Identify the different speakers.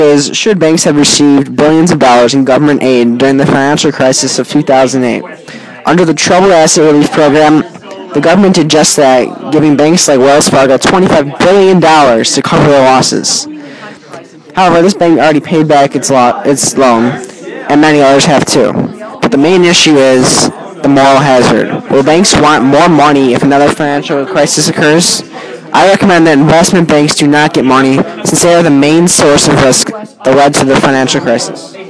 Speaker 1: is, should banks have received billions of dollars in government aid during the financial crisis of 2008? Under the Troubled Asset Relief Program, the government did just that, giving banks like Wells Fargo $25 billion to cover their losses. However, this bank already paid back its loan, and many others have too. But the main issue is the moral hazard. Will banks want more money if another financial crisis occurs? I recommend that investment banks do not get money, since they are the main source of risk that led to the financial crisis.